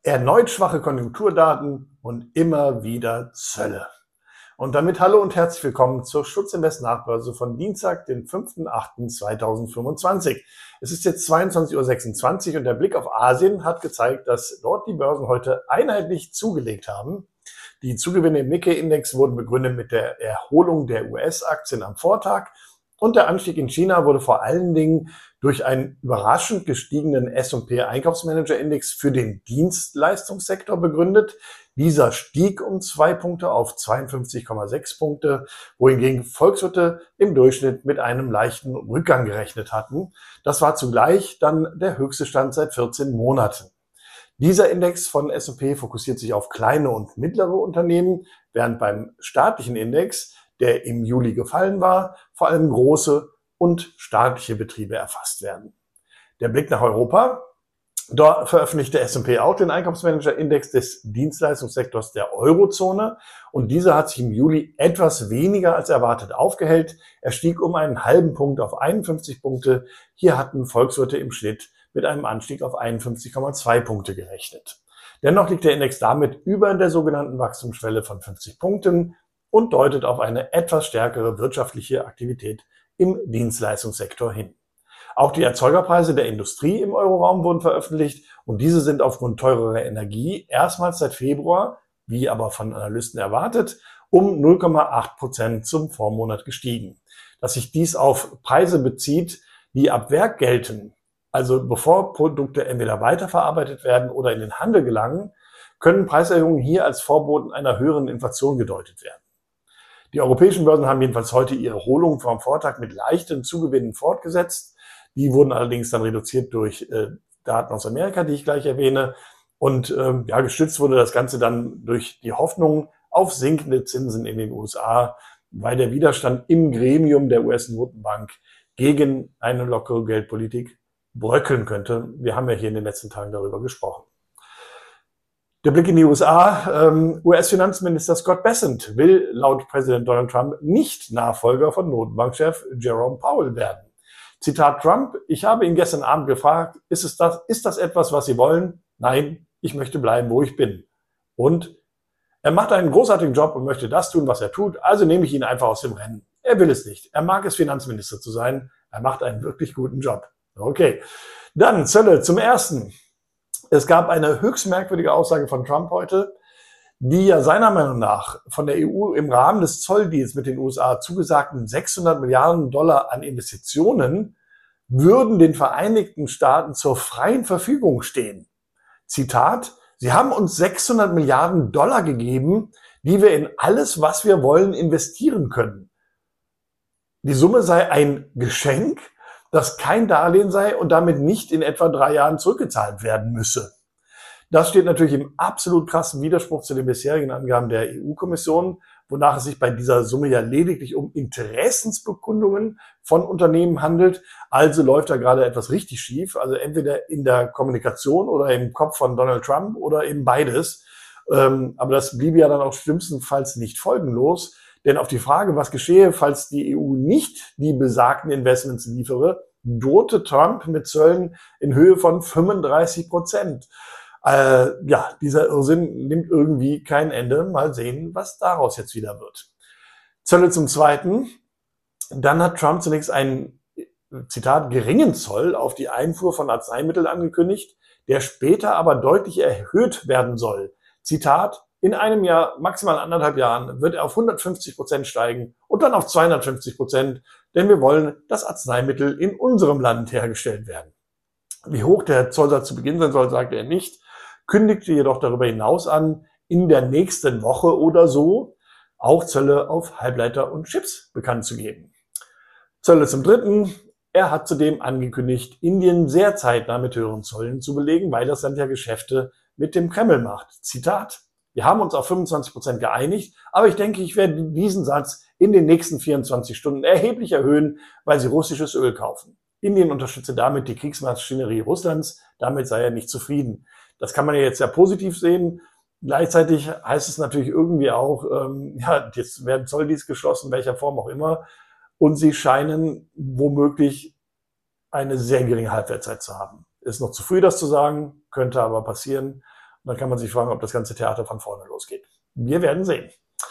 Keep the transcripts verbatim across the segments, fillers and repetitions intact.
Erneut schwache Konjunkturdaten und immer wieder Zölle. Und damit hallo und herzlich willkommen zur Schutzinvest Nachbörse von Dienstag, den fünften achten zweitausendfünfundzwanzig. Es ist jetzt zweiundzwanzig Uhr sechsundzwanzig und der Blick auf Asien hat gezeigt, dass dort die Börsen heute einheitlich zugelegt haben. Die Zugewinne im Nikkei-Index wurden begründet mit der Erholung der U S-Aktien am Vortag. Und der Anstieg in China wurde vor allen Dingen durch einen überraschend gestiegenen S und P Einkaufsmanager-Index für den Dienstleistungssektor begründet. Dieser stieg um zwei Punkte auf zweiundfünfzig Komma sechs Punkte, wohingegen Volkswirte im Durchschnitt mit einem leichten Rückgang gerechnet hatten. Das war zugleich dann der höchste Stand seit vierzehn Monaten. Dieser Index von S und P fokussiert sich auf kleine und mittlere Unternehmen, während beim staatlichen Index, der im Juli gefallen war, vor allem große und staatliche Betriebe erfasst werden. Der Blick nach Europa. Dort veröffentlichte S und P auch den Einkaufsmanager-Index des Dienstleistungssektors der Eurozone und dieser hat sich im Juli etwas weniger als erwartet aufgehellt. Er stieg um einen halben Punkt auf einundfünfzig Punkte. Hier hatten Volkswirte im Schnitt mit einem Anstieg auf einundfünfzig Komma zwei Punkte gerechnet. Dennoch liegt der Index damit über der sogenannten Wachstumsschwelle von fünfzig Punkten und deutet auf eine etwas stärkere wirtschaftliche Aktivität im Dienstleistungssektor hin. Auch die Erzeugerpreise der Industrie im Euroraum wurden veröffentlicht und diese sind aufgrund teurerer Energie erstmals seit Februar, wie aber von Analysten erwartet, um null Komma acht Prozent zum Vormonat gestiegen. Dass sich dies auf Preise bezieht, die ab Werk gelten, also bevor Produkte entweder weiterverarbeitet werden oder in den Handel gelangen, können Preiserhöhungen hier als Vorboten einer höheren Inflation gedeutet werden. Die europäischen Börsen haben jedenfalls heute ihre Erholung vom Vortag mit leichten Zugewinnen fortgesetzt. Die wurden allerdings dann reduziert durch äh, Daten aus Amerika, die ich gleich erwähne. Und ähm, ja, gestützt wurde das Ganze dann durch die Hoffnung auf sinkende Zinsen in den U S A, weil der Widerstand im Gremium der U S-Notenbank gegen eine lockere Geldpolitik bröckeln könnte. Wir haben ja hier in den letzten Tagen darüber gesprochen. Der Blick in die U S A. Ähm, U S-Finanzminister Scott Bessent will laut Präsident Donald Trump nicht Nachfolger von Notenbankchef Jerome Powell werden. Zitat Trump: Ich habe ihn gestern Abend gefragt, ist es das, ist das etwas, was Sie wollen? Nein, ich möchte bleiben, wo ich bin. Und er macht einen großartigen Job und möchte das tun, was er tut, also nehme ich ihn einfach aus dem Rennen. Er will es nicht. Er mag es, Finanzminister zu sein. Er macht einen wirklich guten Job. Okay, dann Zölle zum Ersten. Es gab eine höchst merkwürdige Aussage von Trump heute, die ja seiner Meinung nach von der E U im Rahmen des Zolldeals mit den U S A zugesagten sechshundert Milliarden Dollar an Investitionen würden den Vereinigten Staaten zur freien Verfügung stehen. Zitat: Sie haben uns sechshundert Milliarden Dollar gegeben, die wir in alles, was wir wollen, investieren können. Die Summe sei ein Geschenk, das kein Darlehen sei und damit nicht in etwa drei Jahren zurückgezahlt werden müsse. Das steht natürlich im absolut krassen Widerspruch zu den bisherigen Angaben der E U-Kommission, wonach es sich bei dieser Summe ja lediglich um Interessensbekundungen von Unternehmen handelt. Also läuft da gerade etwas richtig schief, also entweder in der Kommunikation oder im Kopf von Donald Trump oder eben beides. Aber das bliebe ja dann auch schlimmstenfalls nicht folgenlos. Denn auf die Frage, was geschehe, falls die E U nicht die besagten Investments liefere, drohte Trump mit Zöllen in Höhe von fünfunddreißig Prozent. Äh, ja, dieser Irrsinn nimmt irgendwie kein Ende. Mal sehen, was daraus jetzt wieder wird. Zölle zum Zweiten. Dann hat Trump zunächst einen, Zitat, geringen Zoll auf die Einfuhr von Arzneimitteln angekündigt, der später aber deutlich erhöht werden soll. Zitat: In einem Jahr, maximal anderthalb Jahren, wird er auf hundertfünfzig Prozent steigen und dann auf zweihundertfünfzig Prozent, denn wir wollen, dass Arzneimittel in unserem Land hergestellt werden. Wie hoch der Zollsatz zu Beginn sein soll, sagte er nicht, kündigte jedoch darüber hinaus an, in der nächsten Woche oder so auch Zölle auf Halbleiter und Chips bekannt zu geben. Zölle zum Dritten. Er hat zudem angekündigt, Indien sehr zeitnah mit höheren Zöllen zu belegen, weil das Land ja Geschäfte mit dem Kreml macht. Zitat: Wir haben uns auf fünfundzwanzig Prozent geeinigt, aber ich denke, ich werde diesen Satz in den nächsten vierundzwanzig Stunden erheblich erhöhen, weil sie russisches Öl kaufen. Indien unterstütze damit die Kriegsmaschinerie Russlands, damit sei er nicht zufrieden. Das kann man ja jetzt sehr positiv sehen. Gleichzeitig heißt es natürlich irgendwie auch, ähm, ja, jetzt werden Zolldeals geschlossen, welcher Form auch immer, und sie scheinen womöglich eine sehr geringe Halbwertszeit zu haben. Ist noch zu früh, das zu sagen, könnte aber passieren. dann kann man sich fragen, ob das ganze Theater von vorne losgeht. Wir werden sehen.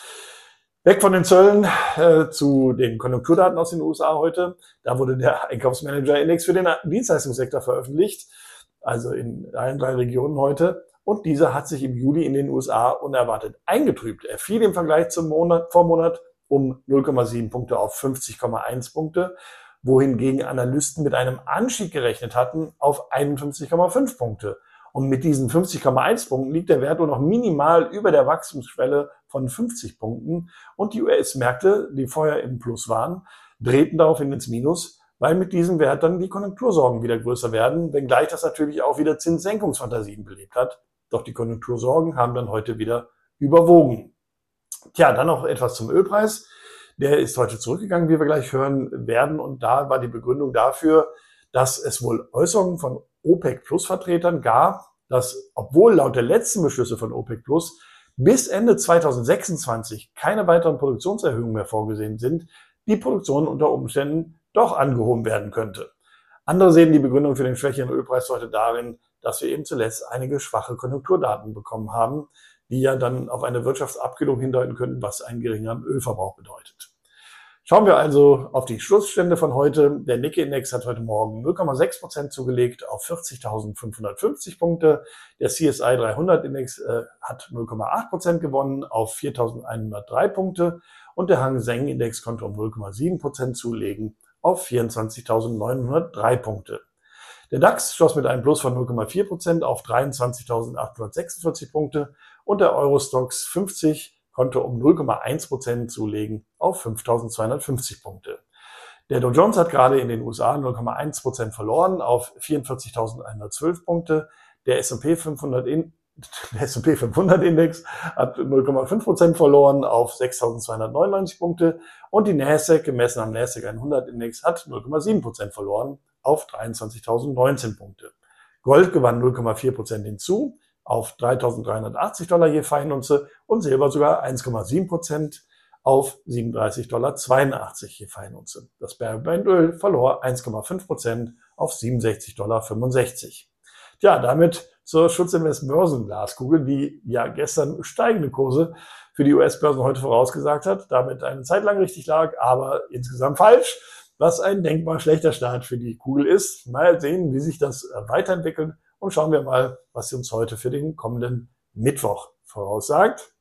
Weg von den Zöllen äh, zu den Konjunkturdaten aus den U S A heute. Da wurde der Einkaufsmanager-Index für den Dienstleistungssektor veröffentlicht, also in allen drei Regionen heute. Und dieser hat sich im Juli in den U S A unerwartet eingetrübt. Er fiel im Vergleich zum Monat, Vormonat um null Komma sieben Punkte auf fünfzig Komma eins Punkte, wohingegen Analysten mit einem Anstieg gerechnet hatten auf einundfünfzig Komma fünf Punkte. Und mit diesen fünfzig Komma eins Punkten liegt der Wert nur noch minimal über der Wachstumsschwelle von fünfzig Punkten. Und die U S-Märkte, die vorher im Plus waren, drehten daraufhin ins Minus, weil mit diesem Wert dann die Konjunktursorgen wieder größer werden, wenngleich das natürlich auch wieder Zinssenkungsfantasien belebt hat. Doch die Konjunktursorgen haben dann heute wieder überwogen. Tja, dann noch etwas zum Ölpreis. Der ist heute zurückgegangen, wie wir gleich hören werden. Und da war die Begründung dafür, dass es wohl Äußerungen von OPEC-Plus-Vertretern gab, dass, obwohl laut der letzten Beschlüsse von OPEC-Plus bis Ende zweitausendsechsundzwanzig keine weiteren Produktionserhöhungen mehr vorgesehen sind, die Produktion unter Umständen doch angehoben werden könnte. Andere sehen die Begründung für den schwächeren Ölpreis heute darin, dass wir eben zuletzt einige schwache Konjunkturdaten bekommen haben, die ja dann auf eine Wirtschaftsabkühlung hindeuten könnten, was einen geringeren Ölverbrauch bedeutet. Schauen wir also auf die Schlussstände von heute. Der Nikkei-Index hat heute Morgen null Komma sechs Prozent zugelegt auf vierzigtausendfünfhundertfünfzig Punkte. Der C S I dreihundert-Index äh, hat null Komma acht Prozent gewonnen auf viertausendeinhundertdrei Punkte. Und der Hang Seng-Index konnte um null Komma sieben Prozent zulegen auf vierundzwanzigtausendneunhundertdrei Punkte. Der DAX schloss mit einem Plus von null Komma vier Prozent auf dreiundzwanzigtausendachthundertsechsundvierzig Punkte und der Eurostoxx fünfzig konnte um null Komma eins Prozent zulegen auf fünftausendzweihundertfünfzig Punkte. Der Dow Jones hat gerade in den U S A null Komma eins Prozent verloren auf vierundvierzigtausendeinhundertzwölf Punkte. Der S und P fünfhundert in, der S und P fünfhundert Index hat null Komma fünf Prozent verloren auf sechstausendzweihundertneunundneunzig Punkte und die Nasdaq, gemessen am Nasdaq hundert Index, hat null Komma sieben Prozent verloren auf dreiundzwanzigtausendneunzehn Punkte. Gold gewann null Komma vier Prozent hinzu auf dreitausenddreihundertachtzig Dollar je Feinunze und Silber sogar eins Komma sieben Prozent auf siebenunddreißig Dollar zweiundachtzig je Feinunze. Das Barrelbrandöl verlor eins Komma fünf Prozent auf siebenundsechzig Dollar fünfundsechzig. Tja, damit zur Schutzinvest Börsenglaskugel, die ja gestern steigende Kurse für die U S-Börsen heute vorausgesagt hat, damit eine Zeit lang richtig lag, aber insgesamt falsch, was ein denkbar schlechter Start für die Kugel ist. Mal sehen, wie sich das weiterentwickelt. Und schauen wir mal, was sie uns heute für den kommenden Mittwoch voraussagt.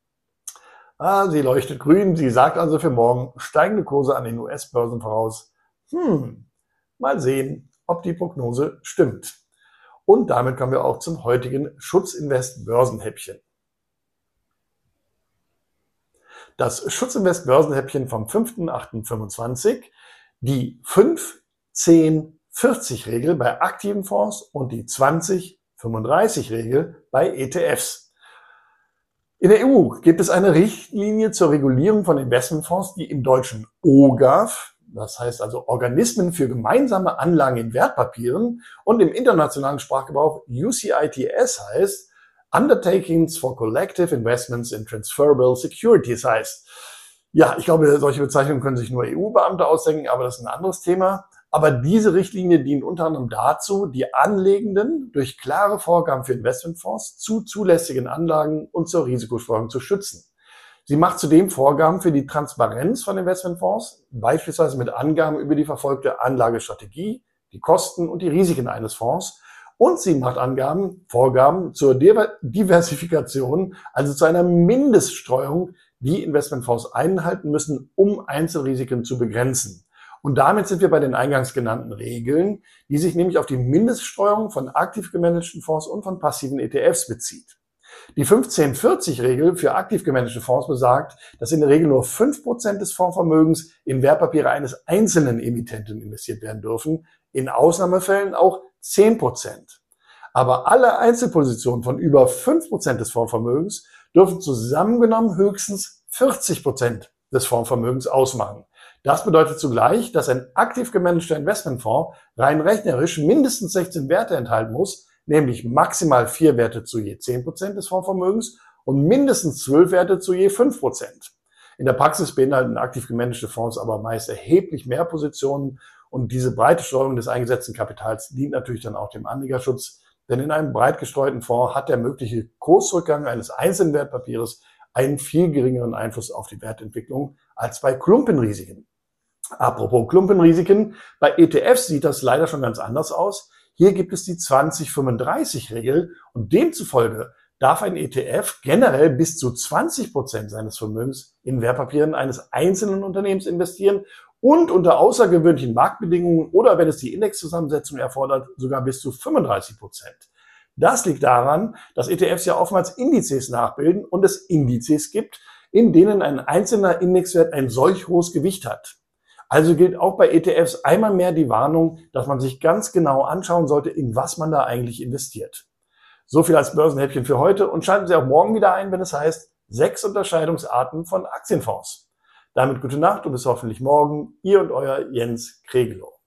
Ah, sie leuchtet grün. Sie sagt also für morgen steigende Kurse an den U S-Börsen voraus. Hm, mal sehen, ob die Prognose stimmt. Und damit kommen wir auch zum heutigen Schutzinvest Börsenhäppchen. Das Schutzinvest Börsenhäppchen vom fünften achten fünfundzwanzig, die fünf zehn vierzig Regel bei aktiven Fonds und die zwanzig fünfunddreißig Regel bei E T Fs. In der E U gibt es eine Richtlinie zur Regulierung von Investmentfonds, die im Deutschen O G A F, das heißt also Organismen für gemeinsame Anlagen in Wertpapieren, und im internationalen Sprachgebrauch U C I T S heißt, Undertakings for Collective Investments in Transferable Securities heißt. Ja, ich glaube, solche Bezeichnungen können sich nur E U-Beamte ausdenken, aber das ist ein anderes Thema. Aber diese Richtlinie dient unter anderem dazu, die Anlegenden durch klare Vorgaben für Investmentfonds zu zulässigen Anlagen und zur Risikostreuung zu schützen. Sie macht zudem Vorgaben für die Transparenz von Investmentfonds, beispielsweise mit Angaben über die verfolgte Anlagestrategie, die Kosten und die Risiken eines Fonds. Und sie macht Angaben, Vorgaben zur Diversifikation, also zu einer Mindeststreuung, die Investmentfonds einhalten müssen, um Einzelrisiken zu begrenzen. Und damit sind wir bei den eingangs genannten Regeln, die sich nämlich auf die Mindeststreuung von aktiv gemanagten Fonds und von passiven E T Fs bezieht. Die fünfzehn vierzig Regel für aktiv gemanagte Fonds besagt, dass in der Regel nur fünf Prozent des Fondsvermögens in Wertpapiere eines einzelnen Emittenten investiert werden dürfen, in Ausnahmefällen auch zehn Prozent. Aber alle Einzelpositionen von über fünf Prozent des Fondsvermögens dürfen zusammengenommen höchstens vierzig Prozent des Fondsvermögens ausmachen. Das bedeutet zugleich, dass ein aktiv gemanagter Investmentfonds rein rechnerisch mindestens sechzehn Werte enthalten muss, nämlich maximal vier Werte zu je zehn Prozent des Fondsvermögens und mindestens zwölf Werte zu je fünf Prozent. In der Praxis beinhalten aktiv gemanagte Fonds aber meist erheblich mehr Positionen und diese breite Streuung des eingesetzten Kapitals dient natürlich dann auch dem Anlegerschutz, denn in einem breit gestreuten Fonds hat der mögliche Kursrückgang eines einzelnen Wertpapiers einen viel geringeren Einfluss auf die Wertentwicklung als bei Klumpenrisiken. Apropos Klumpenrisiken, bei E T Fs sieht das leider schon ganz anders aus. Hier gibt es die zwanzig fünfunddreißig Regel und demzufolge darf ein E T F generell bis zu zwanzig Prozent seines Vermögens in Wertpapieren eines einzelnen Unternehmens investieren und unter außergewöhnlichen Marktbedingungen oder wenn es die Indexzusammensetzung erfordert, sogar bis zu fünfunddreißig Prozent. Das liegt daran, dass E T Fs ja oftmals Indizes nachbilden und es Indizes gibt, in denen ein einzelner Indexwert ein solch hohes Gewicht hat. Also gilt auch bei E T Fs einmal mehr die Warnung, dass man sich ganz genau anschauen sollte, in was man da eigentlich investiert. So viel als Börsenhäppchen für heute und schalten Sie auch morgen wieder ein, wenn es heißt, sechs Unterscheidungsarten von Aktienfonds. Damit gute Nacht und bis hoffentlich morgen. Ihr und euer Jens Kregelow.